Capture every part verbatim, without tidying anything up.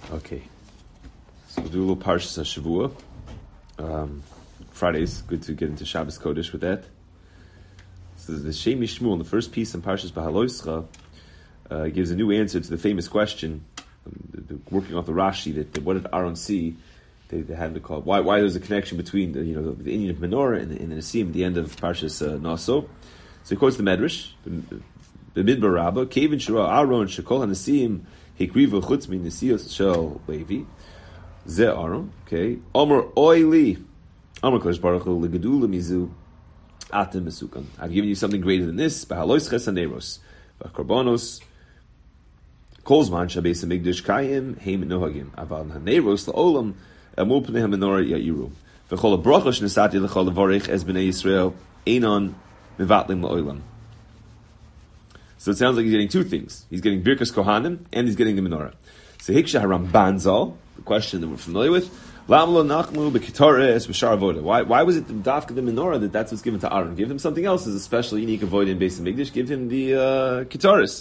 Okay, so we'll do a little Parshas Shavua. Um, Fridays, good to get into Shabbos Kodesh with that. So the Shem Shmuel in the first piece in Parshas Bahaloischa uh, gives a new answer to the famous question, um, the, the, working off the Rashi, that, that what did Aaron see? They, they had to call why why there's a connection between the you know the, the Indian of Menorah and the, and the Nesim at the end of Parshas uh, Naso. So he quotes the Medrash, the Midbar Rabbah, Kevin Shira Aaron Shekol HaNesim Hikriva Chutz Min Nesiyos Shel Levi Ze Aaron. Okay, Omer Oili Omer Kodesh Baruch Hu Legedula Mizu Atem Mesukan. I've given you something greater than this. Bahalois Ches Haneros V'Karbonos Kolzman Shabbos Hamikdash Kayim Heim Nohagim Aval Haneros LaOlam Amul Pnei HaMenorah Ya'iru V'Chol HaBracha Shnesati L'Chol HaVorech Ez B'nei Yisrael Einon Mevatlim LaOlam. So it sounds like he's getting two things. He's getting Birkas Kohanim and he's getting the menorah. So Hiksha Haramban Zal, the question that we're familiar with, Lam lo nachmu b'kitares b'shar avoda. Why why was it the dafka the menorah that that's what's given to Aaron? Give him something else as a special unique avoda in Beis Hamikdash. Give him the uh, kitares.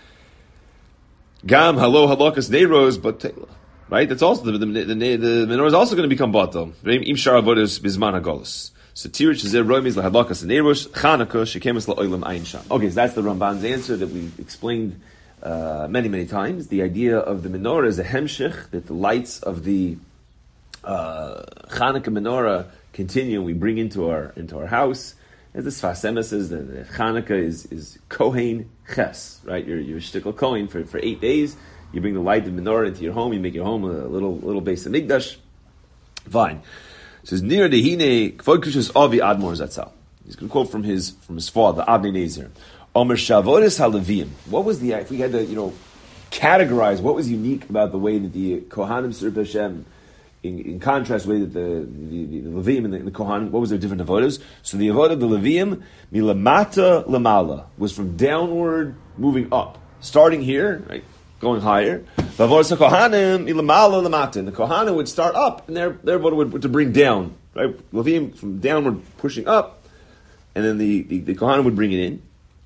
Gam halo halakas neiros but right. That's also the the, the, the, the menorah is also going to become batal. Im shar avoda bizman hagolus. So Tirich Zer Roimiz lahadlakas neiros Chanukah shekemes laolam ayin sham. Okay, so that's the Ramban's answer that we explained uh, many many times. The idea of the menorah is a hemshich, that the lights of the uh, Chanukah menorah continue and we bring into our into our house. As the Sfas Emes says, that Chanukah is is Kohen Ches, right? You're you're shtickle Kohen for, for eight days. You bring the light of the menorah into your home. You make your home a little little Beis Hamikdash. Fine. It says near the hine kvokushus avi admor zatzal. He's going to quote from his from his father, Avnei Nezer. Omer shavoris haLevim. What was the if we had to you know categorize what was unique about the way that the Kohanim served Hashem in, in contrast the way that the the, the, the Levim and the, the Kohanim, what was their different avodas? So the avodah of the Levim milamata lamala was from downward moving up, starting here, right, going higher. The Kohanim milamala lamata, and the Kohanim would start up, and their their avodah would, would to bring down, right? Levim from downward pushing up, and then the the, the Kohanim would bring it in.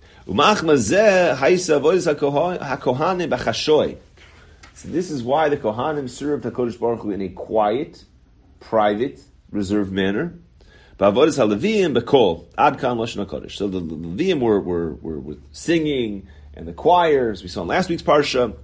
So this is why the Kohanim served HaKadosh Baruch Hu in a quiet, private, reserved manner. So the Levim were, were, were, were singing, and the choirs, we saw in last week's Parsha,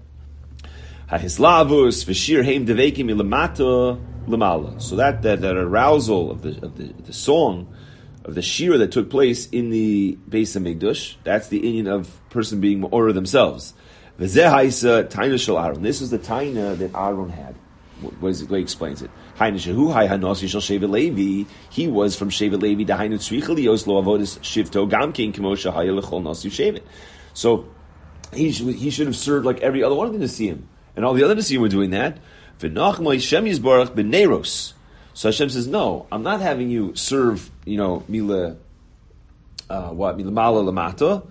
so that, that, that arousal of the, of the, the song, of the shira that took place in the Beis Hamikdash, that's the inyan of person being Me'orah themselves. This is the taina that Aaron had. What is it? He explains it. He was from Shevet Levi. So he should, he should have served like every other one of the Nesim. And all the other Nesim were doing that. So Hashem says, no, I'm not having you serve, you know, mila, uh, what, mila mala lamata.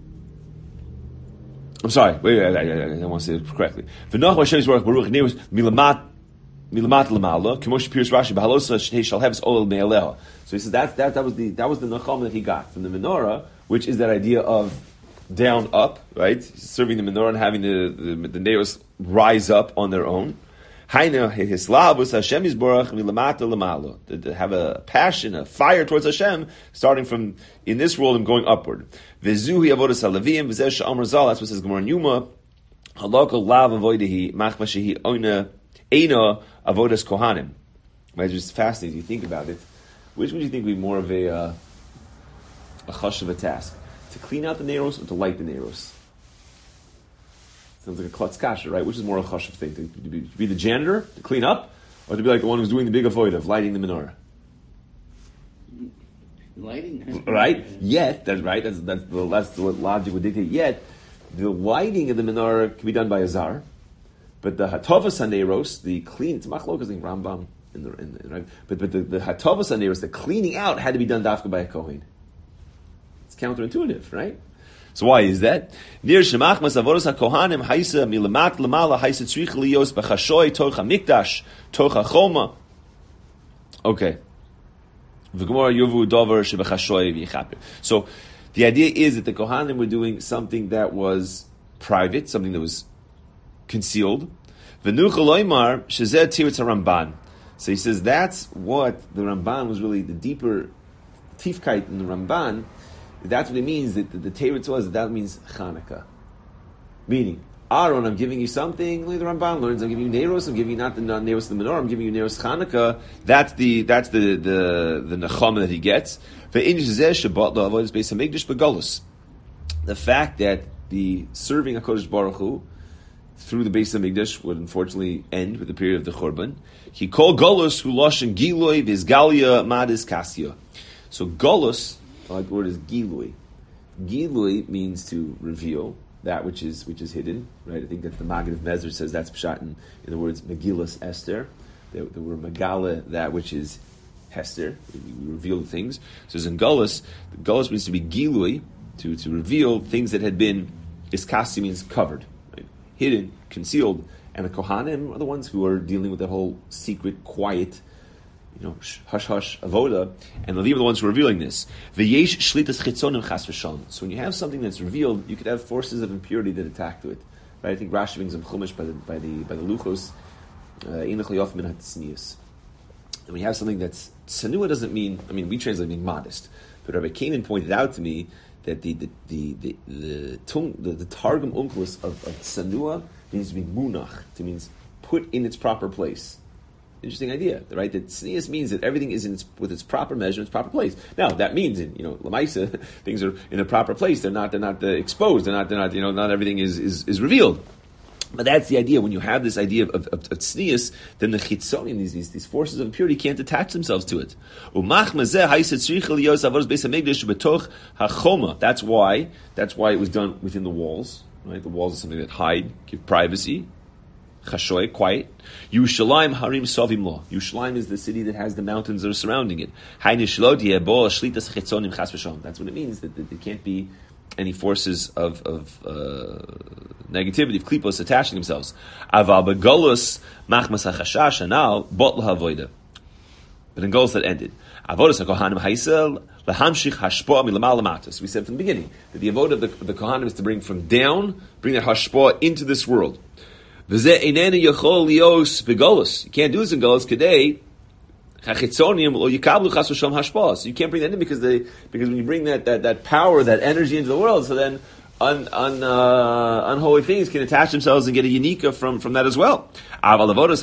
I'm sorry, wait, wait, wait, wait, I don't want to say it correctly. V'noch Hashem's Baruch Baruch Neus milamat milamat lamala k'mosh Pirush Rashi b'halosa he shall have his olel me'aleha. So he says that that that was the that was the nacham that he got from the menorah, which is that idea of down up, right? Serving the menorah and having the the, the neos rise up on their own. Haina hislavus Hashem Yisborach milamata lamala, to have a passion, a fire towards Hashem, starting from in this world and going upward. V'zuhi avodas haLevim v'zeh she'amar zal. That's what says Gemara in Yuma. Halakha lav avodahi machma shehi oina eina avodas kohanim. Right, it's just fascinating. If you think about it, which would you think would be more of a uh, a chush of a task, to clean out the neiros or to light the neiros? Sounds like a klutz kasha, right? Which is more a chashav thing? To, to, be, to be the janitor, to clean up, or to be like the one who's doing the big avoid of lighting the menorah? Lighting, right? Yet, that's right. That's that's the that's the logic would dictate. Yet, the lighting of the menorah can be done by a zar, but the hatovas haneros, the clean, it's machlokas in Rambam, in the, in the right. But but the, the hatovas haneros, the cleaning out had to be done dafka by a kohen. It's counterintuitive, right? So why is that? Near Shemach Masavoros HaKohanim Haisa Milamat Lamala Haisa Tzrich Lios B'Chashoy Torcha Mikdash Torcha Choma. Okay. V'Gemara Yovu Dover Sheb'Chashoy V'Yichaper. So the idea is that the Kohanim were doing something that was private, something that was concealed. V'nuchaloymar shezeh tiritz Ramban. So he says that's what the Ramban was really the deeper tifkite in the Ramban. That's what it means that the, the tiritz was that, that means Chanukah, meaning Aaron, I'm giving you something. Like the Ramban learns, I'm giving you Neros. I'm giving you not the not Neros the menorah. I'm giving you Neros Chanukah. That's the that's the the the nechama that he gets. The fact that the serving HaKadosh Baruch Hu through the Beis HaMikdash would unfortunately end with the period of the Churban. He called Golus who loshen Giloi v'izgalia madis kasya. So Golus, I like the word is Giloi. Giloi means to reveal that which is which is hidden, right? I think that the Maggid of Mezer says that's pshat in, in the words Megillas Esther. They, they were Megala, that which is Hester. We reveal the things. So in Golus, Golus means to be Gilui, to, to reveal things that had been, Iskasi means covered, right? Hidden, concealed. And the Kohanim are the ones who are dealing with that whole secret, quiet, you know, hush hush avoda, and the Levim are the ones who are revealing this. V'yesh shlitas chitzonim chas v'shalom. So when you have something that's revealed, you could have forces of impurity that attack to it. Right? I think Rashi brings them chumash by the by the by the luchos. Einach liyof min hatznius. And when you have something that's tsanua, doesn't mean. I mean, we translate being modest, but Rabbi Kanan pointed out to me that the the the the the, the, the, the targum onkelos of, of tsanua means to be munach. It means put in its proper place. Interesting idea, right? That tznius means that everything is in its, with its proper measure, its proper place. Now that means, in you know, lamaisa, things are in a proper place. They're not, they're not uh, exposed. They're not, they're not, you know, not everything is, is, is revealed. But that's the idea. When you have this idea of, of, of, of tznius, then the chitzonim, these, these these forces of impurity, can't attach themselves to it. That's why. That's why it was done within the walls. Right? The walls are something that hide, give privacy. Chashoy, quiet. Yerushalayim harim sovim lo. Yerushalayim is the city that has the mountains that are surrounding it. That's what it means, that, that there can't be any forces of, of uh, negativity, of klipos attaching themselves. Aval begolus machmas hachashash anal bot lahavoida. But in Golus that ended. Avodas hakohanim haisel lahamshich hashpoa milamal lamatos. We said from the beginning that the avodah of the, the kohanim is to bring from down, bring that hashpoa into this world. You can't do this in Golus today. So you can't bring that in because they because when you bring that, that, that power, that energy into the world, so then un, un, uh, unholy things can attach themselves and get a unika from, from that as well. But but the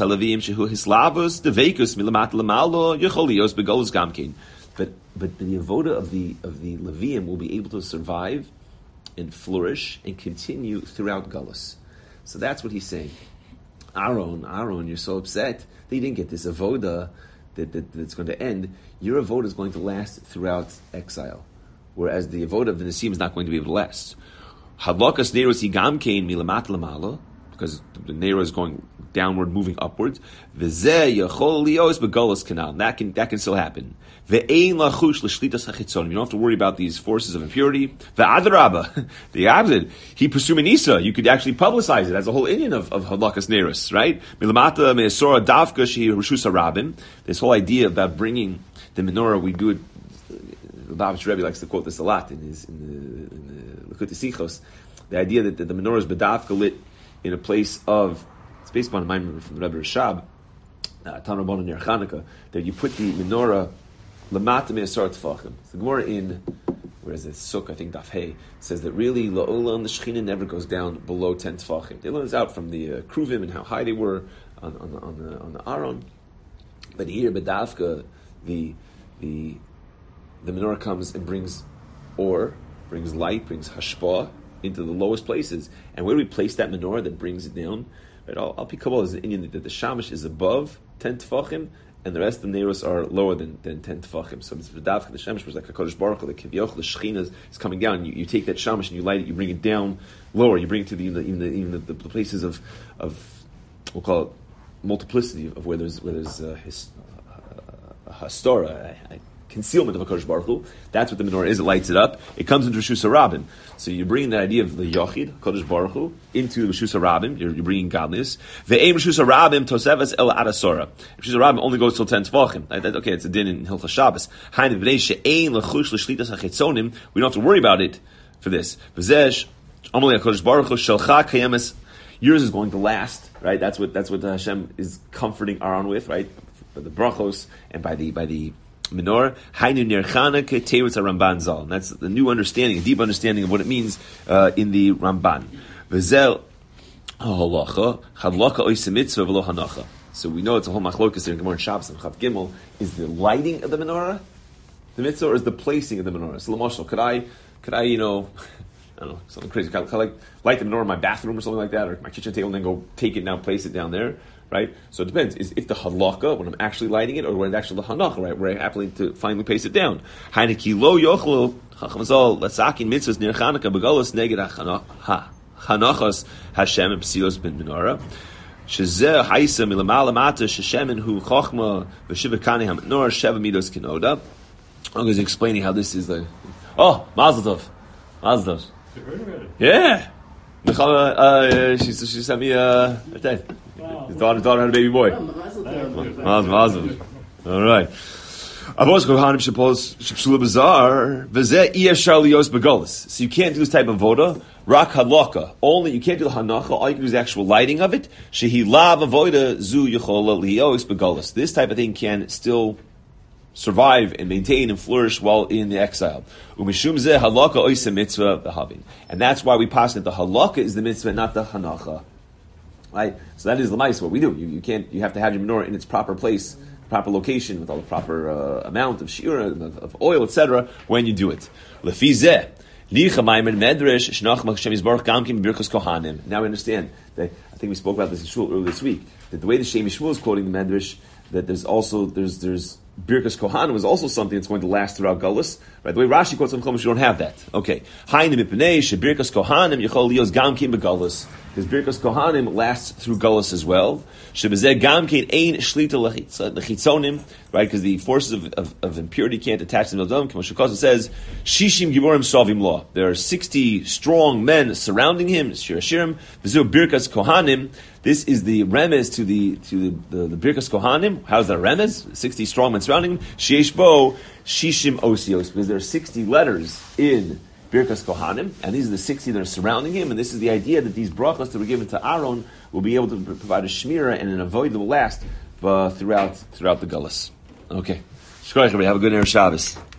avoda of the of the Leviim will be able to survive and flourish and continue throughout Golus. So that's what he's saying. Aaron, Aaron, you're so upset that you didn't get this avoda that, that, that's going to end. Your avoda is going to last throughout exile, whereas the avoda of the Nisim is not going to be able to last. Hadlakas Neros Yigam Kain Milamat Lamala, because the Nero is going downward, moving upwards. V'zeh Yachol Lios Begolus Canal. That can that can still happen. Ve'ein lachush l'shlitas hachitzonim. You don't have to worry about these forces of impurity. Ve'adrabah, the opposite. He pursuminisa. You could actually publicize it as a whole Indian of of Hadlakas Neros, right? Milamata me'esora davka shehi rishusa rabin. This whole idea about bringing the menorah, we do it. The Lubavitch Rebbe likes to quote this a lot in his in the, in the Likutei Sichos. The idea that the, the menorah is bedavka lit in a place of, it's based upon a mind from the Rebbe Rashab, uh, Tan Rabbanan Ner Chanukah, that you put the menorah lamata me'asar tefachim. The Gemara in, where is it, Suk, I think Daf Hey, says that really la'olam, the Shechina never goes down below ten tefachim. They learn this out from the uh, Kruvim and how high they were on, on, on the on the Aron. But here, Bedavka, the the the menorah comes and brings or, brings light, brings hashpah into the lowest places. And where do we place that menorah that brings it down? Right, Al Pi Kabbalah is the Indian that the shamash is above ten tefachim, and the rest of the neros are lower than, than ten tefachim. So it's v'davka, the shamash was like a kodesh baruch, the kivyoch, the shechina is coming down. You, you take that shamash and you light it, you bring it down lower. You bring it to the even the, even the, the, the places of of we'll call it multiplicity of where there's where there's uh, his, uh, a hastora, a, a concealment of a kodesh baruch Hu. That's what the menorah is. It lights it up. It comes into Rishus HaRabim. So you're bringing that idea of the Yochid, kodesh baruch Hu, into Rishus HaRabim. You're, you're bringing godliness. Ve'em Rishus HaRabim tosevas el adasora. Rishus HaRabim only goes till ten tefachim. Okay, it's a din in Hilchos Shabbos. Hainu v'nei she'ein lechush l'shlitas hachetzonim. We don't have to worry about it for this. V'zesh amalei kodesh baruch Hu shelcha kayemes. yours is going to last, right? That's what that's what Hashem is comforting Aaron with, right? By the brachos and by the by the menorah. Hainu nirchana keteretz Ramban zal. And that's the new understanding, a deep understanding of what it means uh, in the Ramban. V'zel halacha hadlaka oisem mitzvah v'lo hanacha. So we know it's a whole machlokas there in Gemara Shabbos and Chav Gimel. Is the lighting of the menorah the mitzvah, or is the placing of the menorah? So l'mashal, could I, could I, you know, I don't know, something crazy, could I, could I like light the menorah in my bathroom or something like that, or my kitchen table, and then go take it down, place it down there, right? So it depends. Is if the halakha, when I'm actually lighting it, or when it's actually the hanacha, right, where I happily to finally place it down. Heineki lo yochlu chachamazal lasakin mitzvahs near Chanukah begalos neged hanachas Hashem and psilos ben menorah. Shezeh haisa milamala mata sheshemen hu chochma v'shivakani hamenorah sheva midos kinoda. I'm going to explaining how this is the. Oh, Mazel Tov, Mazel Tov. Yeah, Michal, uh, she she sent me uh, a text. His daughter, daughter had a baby boy. Mazel, Mazel. All right. Avos kohanim shepos shepsula bazar v'zeh iyashar liyos begolis. So you can't do this type of voda. Rak halakha. Only you can't do the hanacha. All you can do is the actual lighting of it. Shehi lav avoda zu yichola liyos begolis. This type of thing can still survive and maintain and flourish while in the exile. Umishum zeh halakha oisem mitzvah v'havin. And that's why we pass that the halakha is the mitzvah, not the hanacha. Right? So that is the mice, what we do. You, you can't, you have to have your menorah in its proper place, proper location, with all the proper uh, amount of shiur, of, of oil, et cetera, when you do it. Lefi zeh, licha maimer medrash, shnach Hashem yisbarach gamkim b'birkos kohanim. Now we understand that, I think we spoke about this in Shul earlier this week, that the way the Shem Yishmuel is quoting the medrash, that there's also, there's, there's, Birkas Kohanim is also something that's going to last throughout Gullus. Right? The way Rashi quotes on Chumash, you don't have that. Okay. Hainim ipnei she Birkas Kohanim yichol lios gamkin beGullus. Because Birkas Kohanim lasts through Gullus as well. Shebezeh gamkin ein shlita lechitzonim. Right? Because the forces of, of, of impurity can't attach themselves to them. K'mo says, Shishim giborim sovim lo. There are sixty strong men surrounding him. Shir Hashirim. V'zu Birkas Kohanim. This is the remez to the to the, the, the Birkas Kohanim. How's that remez? Sixty strong men surrounding him. Sheish bo shishim osios, because there are sixty letters in Birkas Kohanim, and these are the sixty that are surrounding him. And this is the idea that these brachos that were given to Aaron will be able to provide a shmira and an avoid that will last uh, throughout throughout the Gullus. Okay, Shkoyach, have a good Erev Shabbos.